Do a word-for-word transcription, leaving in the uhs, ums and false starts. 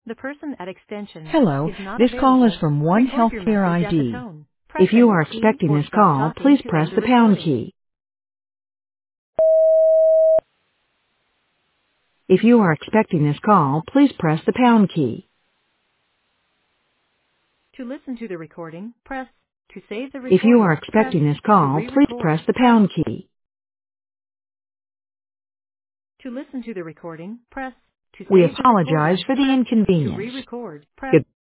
The person at extension Hello, is not this call is available. from One Record your Healthcare message at the I D. tone. Press If you any are key expecting or this stop call, talking please to press end the the pound recording. key. If you are expecting this call, please press the pound key. To listen to the recording, press. To save the If you are recording, press. expecting this To call, please press re-record, the press. pound key. To listen to the recording, press. To We save the apologize recording, for the press. To inconvenience. re-record, press. Good